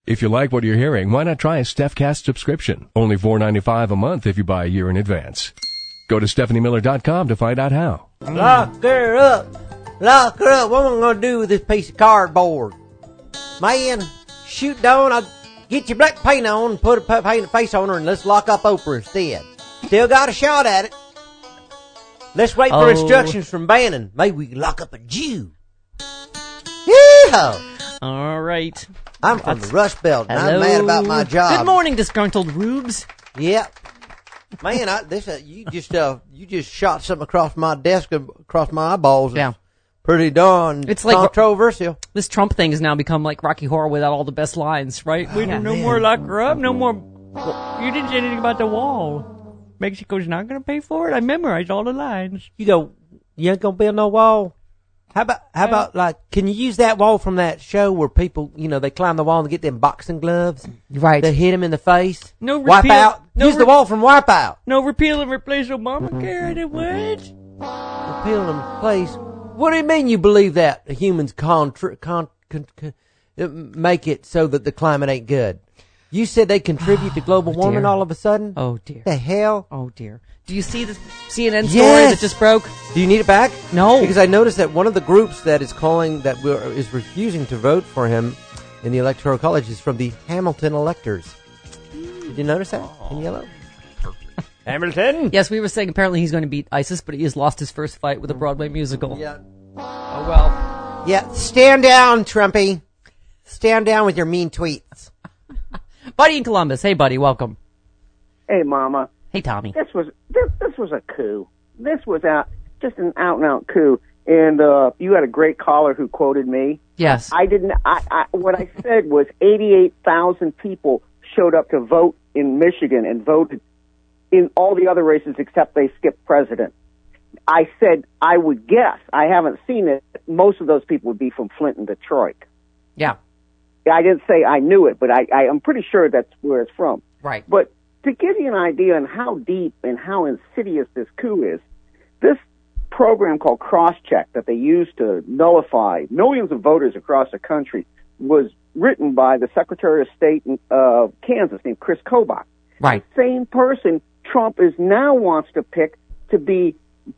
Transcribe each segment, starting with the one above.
If you like what you're hearing, why not try a StephCast subscription? Only $4.95 a month if you buy a year in advance. Go to StephanieMiller.com to find out how. Lock her up. Lock her up. What am I going to do with this piece of cardboard? Man, shoot down. I'll get your black paint on and put a paint face on her and let's lock up Oprah instead. Still got a shot at it. Let's wait for instructions from Bannon. Maybe we can lock up a Jew. Yeah. All right. I'm from the Rust Belt, and I'm mad about my job. Good morning, disgruntled rubes. Yep. Man, you just shot something across my desk, across my eyeballs. Yeah. Pretty darn It's like controversial. This Trump thing has now become like Rocky Horror without all the best lines, right? No more lock her up, no more. You didn't say anything about the wall. Mexico's not going to pay for it. I memorized all the lines. You ain't gonna build no wall. How about like, can you use that wall from that show where people, they climb the wall and get them boxing gloves? Right. They hit them in the face. No repeal. Wipeout. Use the wall from Wipeout. No repeal and replace Obamacare. I did what? Repeal and replace. What do you mean you believe that humans make it so that the climate ain't good? You said they contribute to global warming all of a sudden? Oh, dear. The hell? Oh, dear. Do you see the CNN story that just broke? Do you need it back? No. Because I noticed that one of the groups that is is refusing to vote for him in the Electoral College is from the Hamilton electors. Did you notice that in yellow? Hamilton? Yes, we were saying apparently he's going to beat ISIS, but he has lost his first fight with a Broadway musical. Yeah. Oh, well. Yeah, stand down, Trumpy. Stand down with your mean tweets. Buddy in Columbus. Hey, buddy, welcome. Hey, Mama. Hey, Tommy. This was a coup. This was just an out and out coup. And you had a great caller who quoted me. Yes. I didn't. What I said was 88,000 people showed up to vote in Michigan and voted in all the other races except they skipped president. I said I would guess. I haven't seen it. Most of those people would be from Flint and Detroit. Yeah. I didn't say I knew it, but I'm pretty sure that's where it's from. Right. But to give you an idea on how deep and how insidious this coup is, this program called Crosscheck that they used to nullify millions of voters across the country was written by the Secretary of State of Kansas named Chris Kobach. Right. The same person Trump now wants to pick to be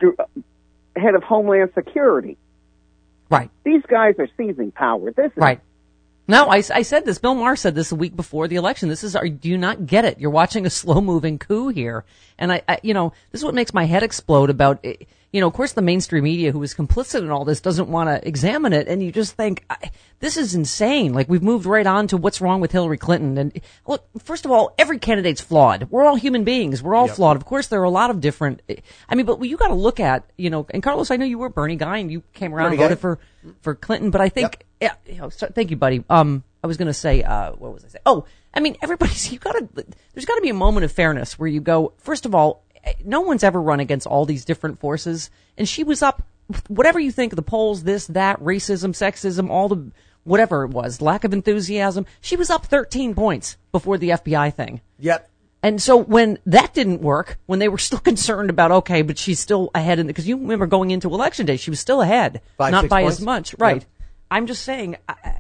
head of Homeland Security. Right. These guys are seizing power. This is right. No, I said this. Bill Maher said this a week before the election. Do you not get it? You're watching a slow-moving coup here. And this is what makes my head explode about, of course the mainstream media who is complicit in all this doesn't want to examine it. And you just think, this is insane. Like, we've moved right on to what's wrong with Hillary Clinton. And look, first of all, every candidate's flawed. We're all human beings. We're all flawed. Of course, there are a lot of different, but you got to look at, and Carlos, I know you were a Bernie guy and you came around and voted for Clinton, but I think, thank you, buddy. I was going to say, what was I saying? Oh, there's got to be a moment of fairness where you go, first of all, no one's ever run against all these different forces. And she was up, whatever you think of the polls, this, that, racism, sexism, all the, whatever it was, lack of enthusiasm. She was up 13 points before the FBI thing. Yep. And so when that didn't work, when they were still concerned about, okay, but she's still ahead because you remember going into election day, she was still ahead. 5, not 6 by points. As much. Right. Yep. I'm just saying,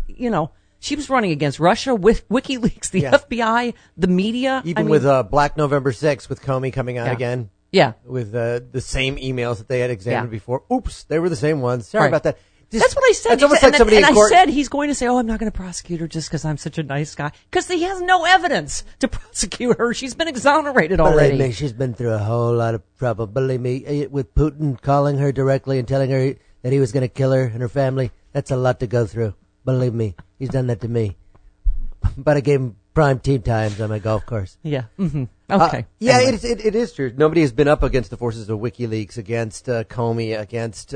she was running against Russia with WikiLeaks, the FBI, the media. Even with Black November 6 with Comey coming out again. Yeah. With the same emails that they had examined before. Oops, they were the same ones. Sorry about that. That's what I said. It's almost like somebody in court. I said he's going to say, I'm not going to prosecute her just because I'm such a nice guy. Because he has no evidence to prosecute her. She's been exonerated already. Believe me, she's been through a whole lot of trouble. Believe me, with Putin calling her directly and telling her that he was going to kill her and her family, that's a lot to go through. Believe me, he's done that to me. But I gave him prime team times on my golf course. Yeah. Mm-hmm. Okay. Anyway. It is true. Nobody has been up against the forces of WikiLeaks, against Comey, against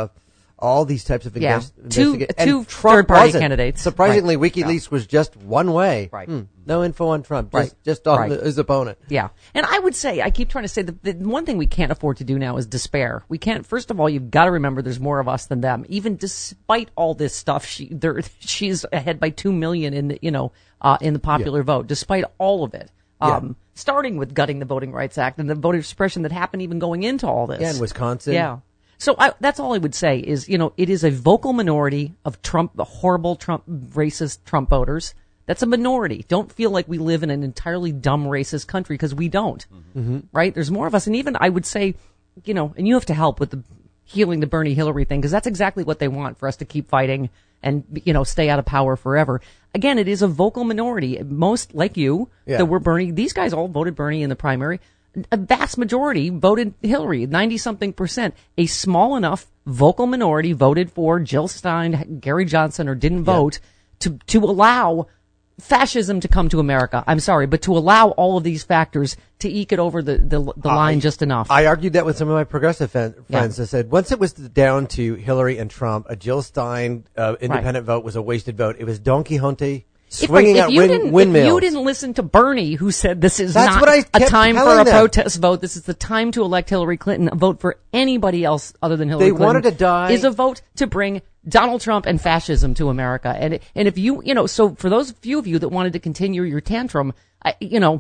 all these types of two third-party candidates. Surprisingly, WikiLeaks was just one way. Right. No info on Trump. Just on his opponent. Yeah. And I would say, I keep trying to say that the one thing we can't afford to do now is despair. We can't. First of all, you've got to remember there's more of us than them. Even despite all this stuff, she's ahead by 2 million in the popular vote. Despite all of it. Starting with gutting the Voting Rights Act and the voter suppression that happened even going into all this. Yeah, in Wisconsin. Yeah. So that's all I would say is, it is a vocal minority of Trump, the horrible Trump, racist Trump voters That's a minority. Don't feel like we live in an entirely dumb racist country, because we don't. Mm-hmm. Right? There's more of us. And even I would say, and you have to help with the healing the Bernie Hillary thing, because that's exactly what they want, for us to keep fighting and, stay out of power forever. Again, it is a vocal minority. Most, like you, that were Bernie. These guys all voted Bernie in the primary. A vast majority voted Hillary, 90-something%. A small enough vocal minority voted for Jill Stein, Gary Johnson, or didn't vote to allow fascism to come to America. I'm sorry, but to allow all of these factors to eke it over the line just enough. I argued that with some of my progressive friends. I said, once it was down to Hillary and Trump, a Jill Stein independent vote was a wasted vote. It was Don Quixote swinging at windmills. If you didn't listen to Bernie, who said this is That's not what I a time for a them. protest vote, this is the time to elect Hillary Clinton, a vote for anybody else other than Hillary Clinton. They wanted to die. Is a vote to bring Donald Trump and fascism to America. And if so for those few of you that wanted to continue your tantrum, I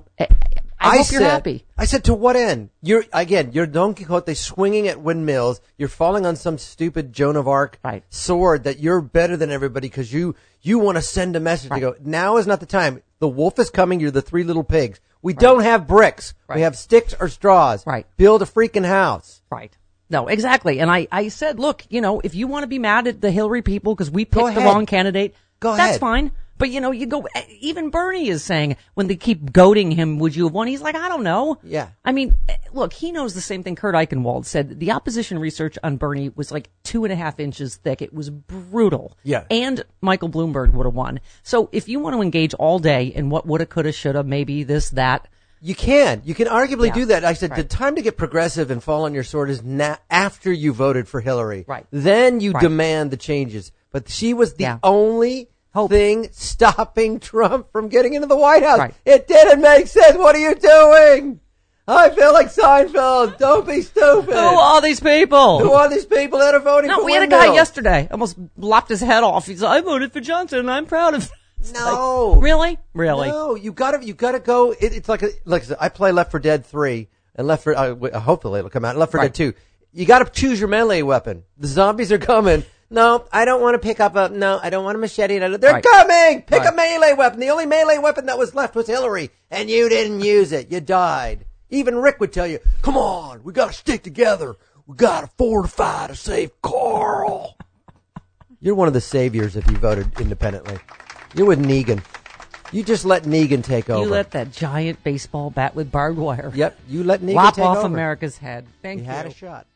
hope you're happy. I said, to what end? You're Don Quixote swinging at windmills. You're falling on some stupid Joan of Arc sword that you're better than everybody because you want to send a message to go, now is not the time. The wolf is coming. You're the three little pigs. We don't have bricks. We have sticks or straws. Build a freaking house. No, exactly. And I said, look, if you want to be mad at the Hillary people because we picked the wrong candidate, that's fine. But, you go, even Bernie is saying, when they keep goading him, would you have won? He's like, I don't know. Yeah. I mean, look, he knows the same thing Kurt Eichenwald said. The opposition research on Bernie was like 2.5 inches thick. It was brutal. Yeah. And Michael Bloomberg would have won. So if you want to engage all day in what woulda, coulda, shoulda, maybe this, that. You can arguably do that. I said, the time to get progressive and fall on your sword is after you voted for Hillary. Then you demand the changes. But she was the only thing stopping Trump from getting into the White House. It didn't make sense. What are you doing? I feel like Seinfeld. Don't be stupid. Who are these people? Who are these people that are voting for No, we had a guy yesterday, almost lopped his head off. He's like, I voted for Johnson and I'm proud of it. No. Like, really? No, you gotta go. It's like I said, I play Left 4 Dead 3 and Left 4, hopefully it'll come out, Left 4 Dead 2. You gotta choose your melee weapon. The zombies are coming. No, I don't want to pick up I don't want a machete. They're coming! Pick a melee weapon. The only melee weapon that was left was Hillary, and you didn't use it. You died. Even Rick would tell you, come on, we gotta stick together. We gotta fortify to save Carl. You're one of the saviors if you voted independently. You're with Negan. You just let Negan take over. You let that giant baseball bat with barbed wire. Yep, you let Negan lop take off over. America's head. Thank you. You had a shot.